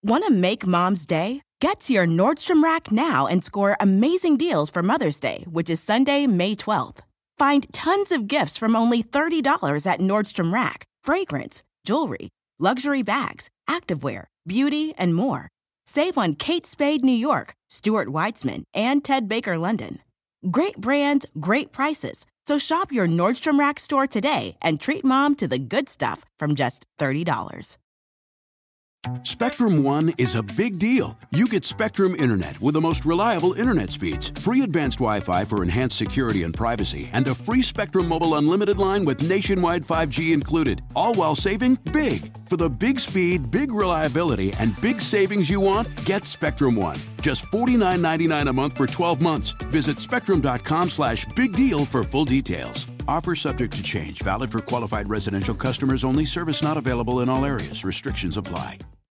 Want to make Mom's day? Get to your Nordstrom Rack now and score amazing deals for Mother's Day, which is Sunday, May 12th. Find tons of gifts from only $30 at Nordstrom Rack. Fragrance, jewelry, luxury bags, activewear, beauty, and more. Save on Kate Spade New York, Stuart Weitzman, and Ted Baker London. Great brands, great prices. So shop your Nordstrom Rack store today and treat Mom to the good stuff from just $30. Spectrum One is a big deal. You get Spectrum Internet with the most reliable internet speeds, free advanced Wi-Fi for enhanced security and privacy, and a free Spectrum Mobile Unlimited line with nationwide 5G included, all while saving big. For the big speed, big reliability, and big savings you want, get Spectrum One. Just $49.99 a month for 12 months. Visit spectrum.com/big deal for full details. Offer subject to change. Valid for qualified residential customers only. Service not available in all areas. Restrictions apply.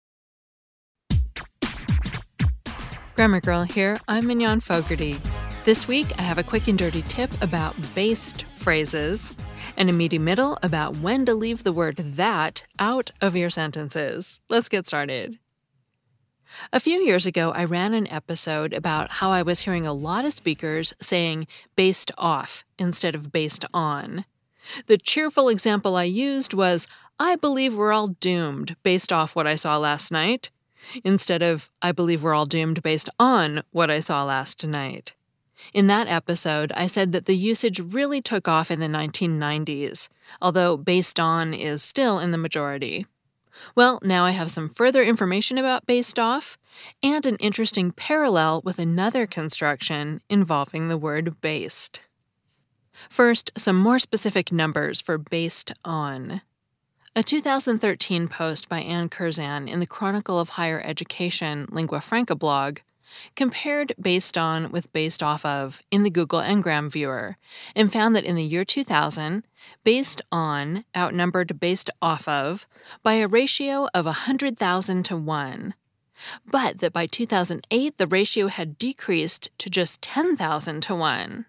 Grammar Girl here. I'm Mignon Fogarty. This week, I have a quick and dirty tip about based phrases and a meaty middle about when to leave the word that out of your sentences. Let's get started. A few years ago, I ran an episode about how I was hearing a lot of speakers saying based off instead of based on. The cheerful example I used was, I believe we're all doomed based off what I saw last night, instead of, I believe we're all doomed based on what I saw last night. In that episode, I said that the usage really took off in the 1990s, although based on is still in the majority. Well, now I have some further information about based off, and an interesting parallel with another construction involving the word based. First, some more specific numbers for based on. A 2013 post by Ann Curzan in the Chronicle of Higher Education Lingua Franca blog compared based on with based off of in the Google Ngram viewer and found that in the year 2000, based on outnumbered based off of by a ratio of 100,000 to 1, but that by 2008 the ratio had decreased to just 10,000 to 1.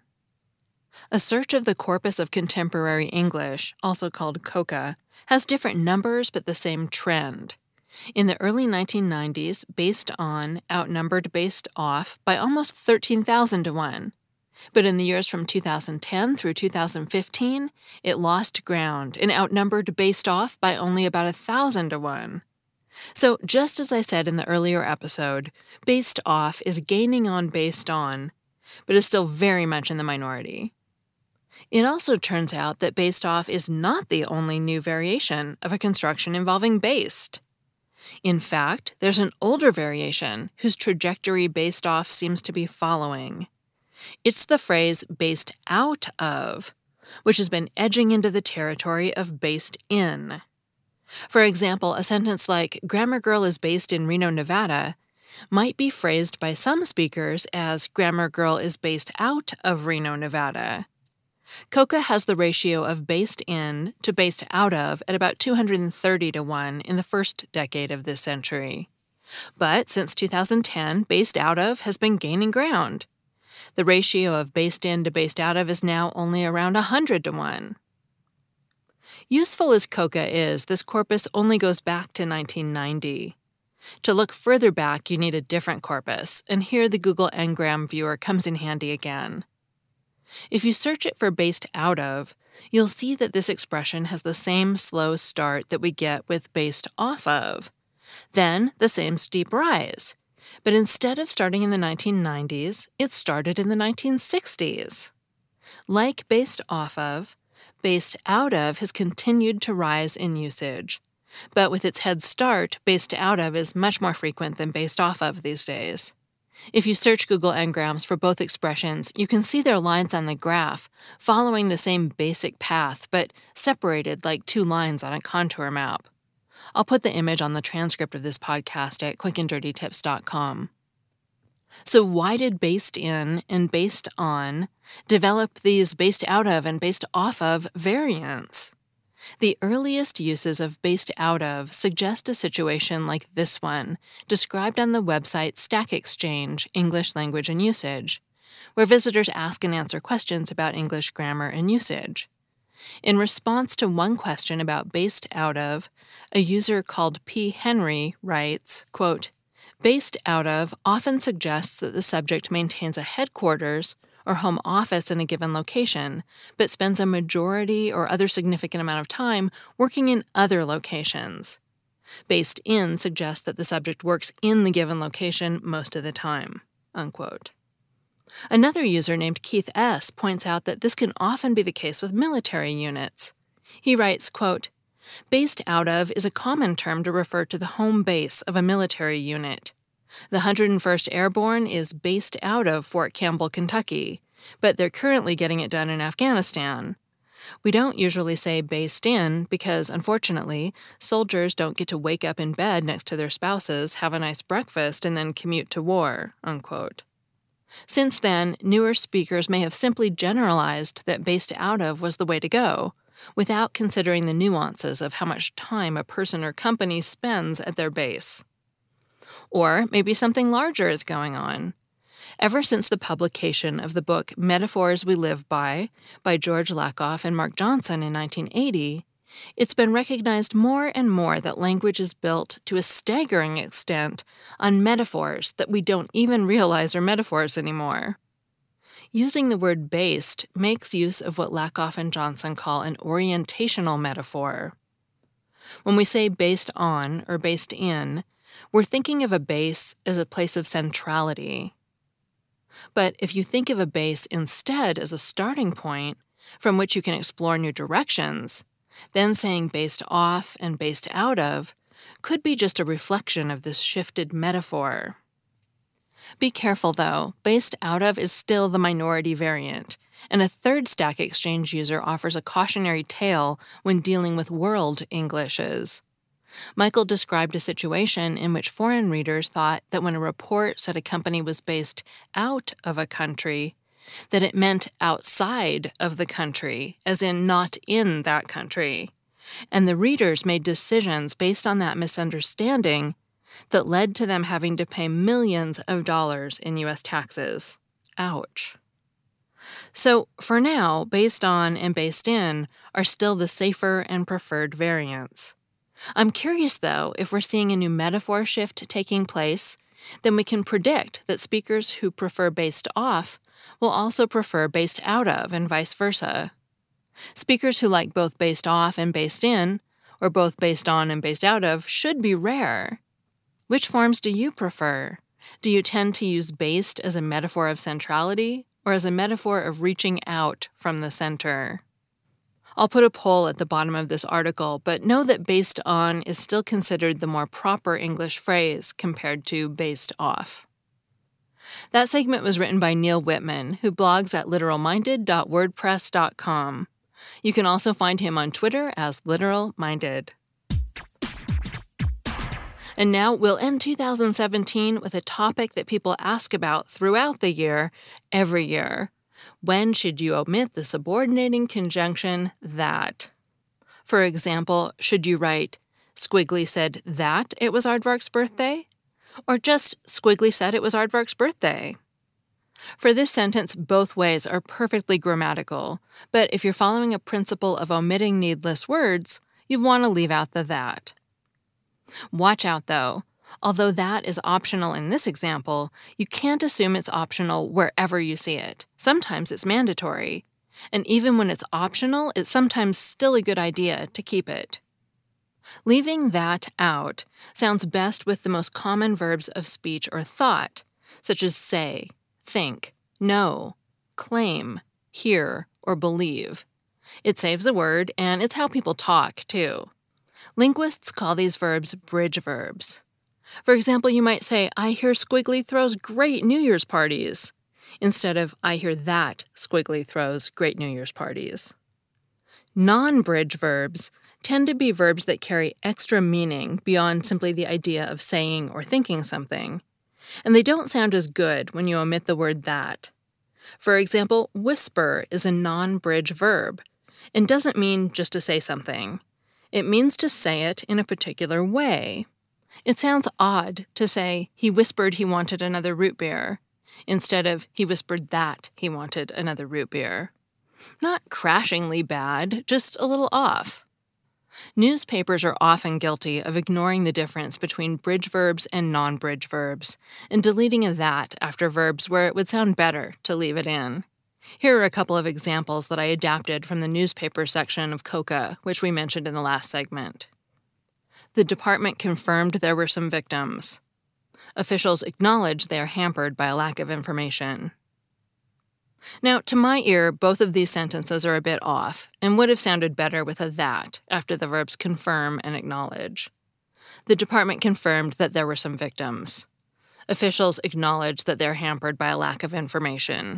A search of the corpus of contemporary English, also called COCA, has different numbers but the same trend. In the early 1990s, based on outnumbered based off by almost 13,000 to 1. But in the years from 2010 through 2015, it lost ground and outnumbered based off by only about 1,000 to 1. So just as I said in the earlier episode, based off is gaining on based on, but is still very much in the minority. It also turns out that based off is not the only new variation of a construction involving based. In fact, there's an older variation whose trajectory based off seems to be following. It's the phrase based out of, which has been edging into the territory of based in. For example, a sentence like, Grammar Girl is based in Reno, Nevada, might be phrased by some speakers as Grammar Girl is based out of Reno, Nevada. COCA has the ratio of based in to based out of at about 230 to 1 in the first decade of this century. But since 2010, based out of has been gaining ground. The ratio of based in to based out of is now only around 100 to 1. Useful as COCA is, this corpus only goes back to 1990. To look further back, you need a different corpus, and here the Google Ngram viewer comes in handy again. If you search it for based out of, you'll see that this expression has the same slow start that we get with based off of, then the same steep rise. But instead of starting in the 1990s, it started in the 1960s. Like based off of, based out of has continued to rise in usage. But with its head start, based out of is much more frequent than based off of these days. If you search Google Ngrams for both expressions, you can see their lines on the graph, following the same basic path, but separated like two lines on a contour map. I'll put the image on the transcript of this podcast at quickanddirtytips.com. So why did based in and based on develop these based out of and based off of variants? The earliest uses of based out of suggest a situation like this one, described on the website Stack Exchange, English Language and Usage, where visitors ask and answer questions about English grammar and usage. In response to one question about based out of, a user called P. Henry writes, quote, "Based out of often suggests that the subject maintains a headquarters or home office in a given location, but spends a majority or other significant amount of time working in other locations. Based in suggests that the subject works in the given location most of the time." Unquote. Another user named Keith S. points out that this can often be the case with military units. He writes, quote, "Based out of is a common term to refer to the home base of a military unit. The 101st Airborne is based out of Fort Campbell, Kentucky, but they're currently getting it done in Afghanistan. We don't usually say based in because, unfortunately, soldiers don't get to wake up in bed next to their spouses, have a nice breakfast, and then commute to war." Unquote. Since then, newer speakers may have simply generalized that based out of was the way to go, without considering the nuances of how much time a person or company spends at their base. Or maybe something larger is going on. Ever since the publication of the book Metaphors We Live By George Lakoff and Mark Johnson in 1980, it's been recognized more and more that language is built to a staggering extent on metaphors that we don't even realize are metaphors anymore. Using the word based makes use of what Lakoff and Johnson call an orientational metaphor. When we say based on or based in, we're thinking of a base as a place of centrality. But if you think of a base instead as a starting point from which you can explore new directions, then saying based off and based out of could be just a reflection of this shifted metaphor. Be careful, though. Based out of is still the minority variant, and a third Stack Exchange user offers a cautionary tale when dealing with world Englishes. Michael described a situation in which foreign readers thought that when a report said a company was based out of a country, that it meant outside of the country, as in not in that country. And the readers made decisions based on that misunderstanding that led to them having to pay millions of dollars in U.S. taxes. Ouch. So, for now, based on and based in are still the safer and preferred variants. I'm curious, though, if we're seeing a new metaphor shift taking place, then we can predict that speakers who prefer based off will also prefer based out of, and vice versa. Speakers who like both based off and based in, or both based on and based out of, should be rare. Which forms do you prefer? Do you tend to use based as a metaphor of centrality, or as a metaphor of reaching out from the center? I'll put a poll at the bottom of this article, but know that based on is still considered the more proper English phrase compared to based off. That segment was written by Neil Whitman, who blogs at literalminded.wordpress.com. You can also find him on Twitter as literalminded. And now we'll end 2017 with a topic that people ask about throughout the year, every year. When should you omit the subordinating conjunction that? For example, should you write, Squiggly said that it was Aardvark's birthday? Or just, Squiggly said it was Aardvark's birthday? For this sentence, both ways are perfectly grammatical, but if you're following a principle of omitting needless words, you want to leave out the that. Watch out, though. Although that is optional in this example, you can't assume it's optional wherever you see it. Sometimes it's mandatory. And even when it's optional, it's sometimes still a good idea to keep it. Leaving that out sounds best with the most common verbs of speech or thought, such as say, think, know, claim, hear, or believe. It saves a word, and it's how people talk, too. Linguists call these verbs bridge verbs. For example, you might say, I hear Squiggly throws great New Year's parties, instead of, I hear that Squiggly throws great New Year's parties. Non-bridge verbs tend to be verbs that carry extra meaning beyond simply the idea of saying or thinking something, and they don't sound as good when you omit the word that. For example, whisper is a non-bridge verb, and doesn't mean just to say something. It means to say it in a particular way. It sounds odd to say, he whispered he wanted another root beer, instead of he whispered that he wanted another root beer. Not crashingly bad, just a little off. Newspapers are often guilty of ignoring the difference between bridge verbs and non-bridge verbs, and deleting a that after verbs where it would sound better to leave it in. Here are a couple of examples that I adapted from the newspaper section of COCA, which we mentioned in the last segment. The department confirmed there were some victims. Officials acknowledge they are hampered by a lack of information. Now, to my ear, both of these sentences are a bit off and would have sounded better with a that after the verbs confirm and acknowledge. The department confirmed that there were some victims. Officials acknowledge that they're hampered by a lack of information.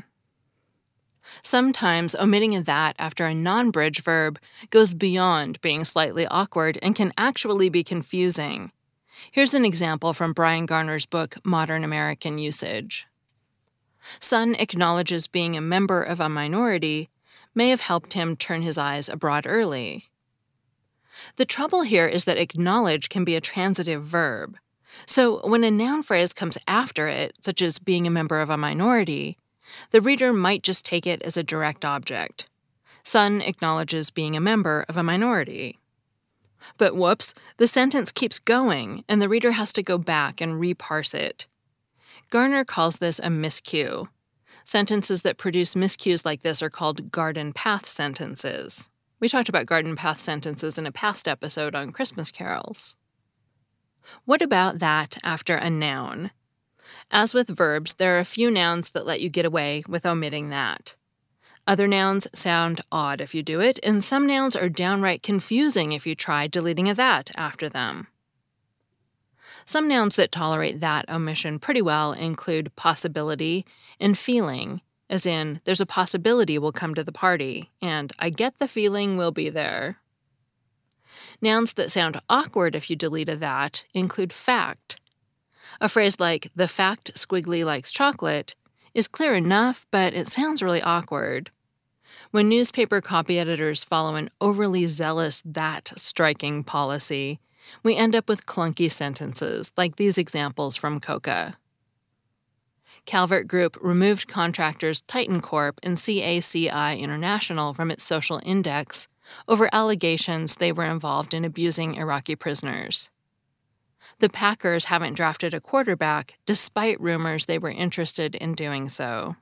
Sometimes omitting a that after a non-bridge verb goes beyond being slightly awkward and can actually be confusing. Here's an example from Brian Garner's book, Modern American Usage. Son acknowledges being a member of a minority may have helped him turn his eyes abroad early. The trouble here is that acknowledge can be a transitive verb. So when a noun phrase comes after it, such as being a member of a minority, the reader might just take it as a direct object. Son acknowledges being a member of a minority. But whoops, the sentence keeps going, and the reader has to go back and reparse it. Garner calls this a miscue. Sentences that produce miscues like this are called garden path sentences. We talked about garden path sentences in a past episode on Christmas carols. What about that after a noun? As with verbs, there are a few nouns that let you get away with omitting that. Other nouns sound odd if you do it, and some nouns are downright confusing if you try deleting a that after them. Some nouns that tolerate that omission pretty well include possibility and feeling, as in, there's a possibility we'll come to the party, and I get the feeling we'll be there. Nouns that sound awkward if you delete a that include fact. A phrase like, the fact Squiggly likes chocolate, is clear enough, but it sounds really awkward. When newspaper copy editors follow an overly zealous that striking policy, we end up with clunky sentences like these examples from COCA. Calvert Group removed contractors Titan Corp and CACI International from its social index over allegations they were involved in abusing Iraqi prisoners. The Packers haven't drafted a quarterback, despite rumors they were interested in doing so.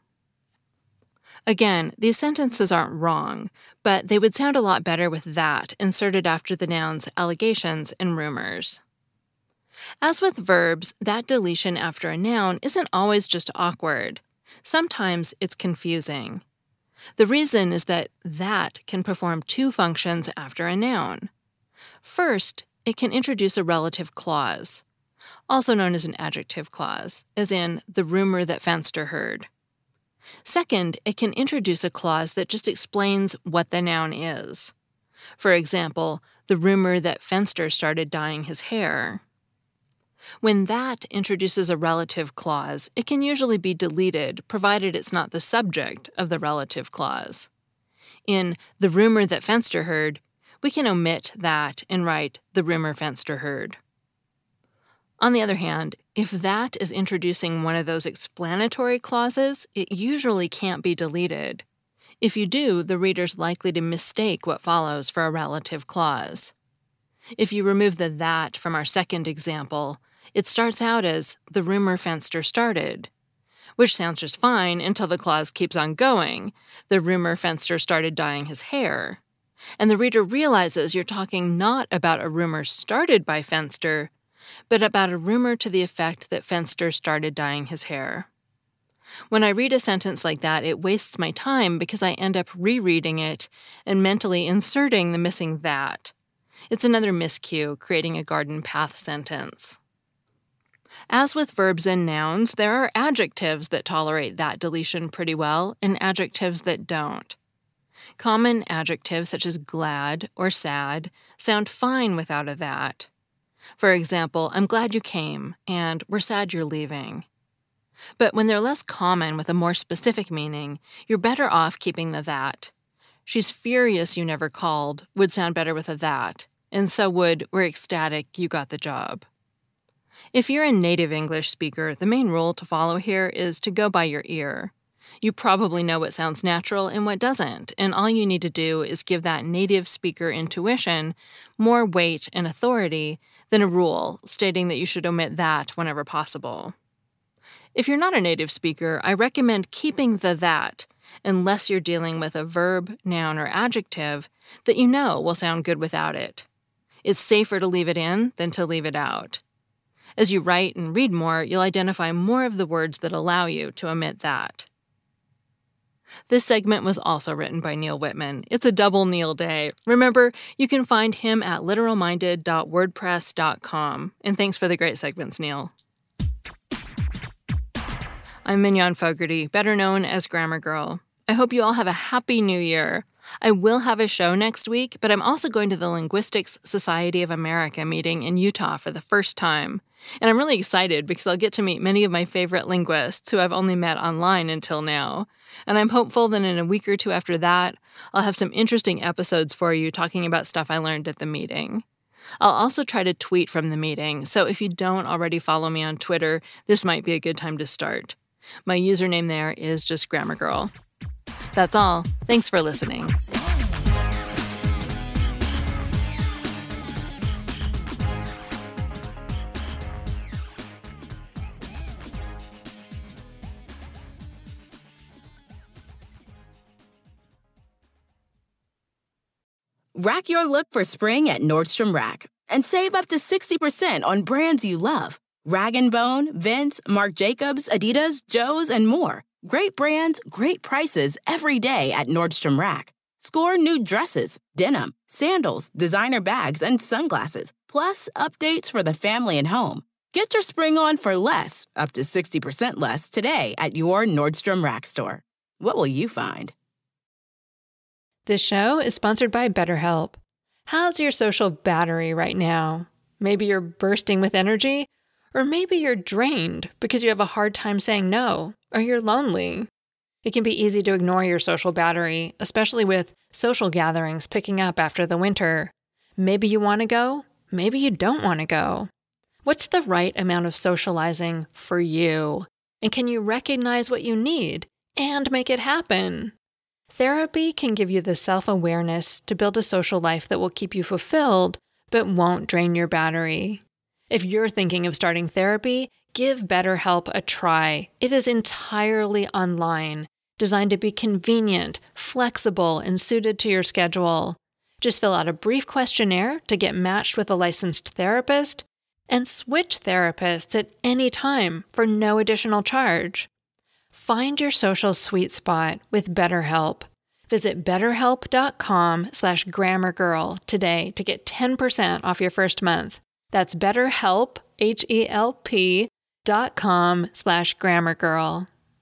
Again, these sentences aren't wrong, but they would sound a lot better with that inserted after the nouns allegations and rumors. As with verbs, that deletion after a noun isn't always just awkward. Sometimes it's confusing. The reason is that can perform two functions after a noun. First, it can introduce a relative clause, also known as an adjective clause, as in the rumor that Fenster heard. Second, it can introduce a clause that just explains what the noun is. For example, the rumor that Fenster started dyeing his hair. When that introduces a relative clause, it can usually be deleted, provided it's not the subject of the relative clause. In the rumor that Fenster heard, we can omit that and write the rumor Fenster heard. On the other hand, if that is introducing one of those explanatory clauses, it usually can't be deleted. If you do, the reader's likely to mistake what follows for a relative clause. If you remove the that from our second example, it starts out as the rumor Fenster started, which sounds just fine until the clause keeps on going. The rumor Fenster started dyeing his hair. And the reader realizes you're talking not about a rumor started by Fenster, but about a rumor to the effect that Fenster started dyeing his hair. When I read a sentence like that, it wastes my time because I end up rereading it and mentally inserting the missing that. It's another miscue, creating a garden path sentence. As with verbs and nouns, there are adjectives that tolerate that deletion pretty well and adjectives that don't. Common adjectives such as glad or sad sound fine without a that. For example, I'm glad you came, and we're sad you're leaving. But when they're less common with a more specific meaning, you're better off keeping the that. She's furious you never called would sound better with a that, and so would we're ecstatic you got the job. If you're a native English speaker, the main rule to follow here is to go by your ear. You probably know what sounds natural and what doesn't, and all you need to do is give that native speaker intuition more weight and authority than a rule stating that you should omit that whenever possible. If you're not a native speaker, I recommend keeping the that unless you're dealing with a verb, noun, or adjective that you know will sound good without it. It's safer to leave it in than to leave it out. As you write and read more, you'll identify more of the words that allow you to omit that. This segment was also written by Neil Whitman. It's a double Neil day. Remember, you can find him at literalminded.wordpress.com. And thanks for the great segments, Neil. I'm Mignon Fogarty, better known as Grammar Girl. I hope you all have a happy new year. I will have a show next week, but I'm also going to the Linguistics Society of America meeting in Utah for the first time. And I'm really excited because I'll get to meet many of my favorite linguists who I've only met online until now. And I'm hopeful that in a week or two after that, I'll have some interesting episodes for you talking about stuff I learned at the meeting. I'll also try to tweet from the meeting, so if you don't already follow me on Twitter, this might be a good time to start. My username there is just Grammar Girl. That's all. Thanks for listening. Rack your look for spring at Nordstrom Rack and save up to 60% on brands you love. Rag & Bone, Vince, Marc Jacobs, Adidas, Joe's, and more. Great brands, great prices every day at Nordstrom Rack. Score new dresses, denim, sandals, designer bags, and sunglasses, plus updates for the family and home. Get your spring on for less, up to 60% less, today at your Nordstrom Rack store. What will you find? This show is sponsored by BetterHelp. How's your social battery right now? Maybe you're bursting with energy, or maybe you're drained because you have a hard time saying no, or you're lonely. It can be easy to ignore your social battery, especially with social gatherings picking up after the winter. Maybe you want to go, maybe you don't want to go. What's the right amount of socializing for you? And can you recognize what you need and make it happen? Therapy can give you the self-awareness to build a social life that will keep you fulfilled, but won't drain your battery. If you're thinking of starting therapy, give BetterHelp a try. It is entirely online, designed to be convenient, flexible, and suited to your schedule. Just fill out a brief questionnaire to get matched with a licensed therapist, and switch therapists at any time for no additional charge. Find your social sweet spot with BetterHelp. Visit betterhelp.com/grammargirl today to get 10% off your first month. That's BetterHelp, HELP.com/grammargirl.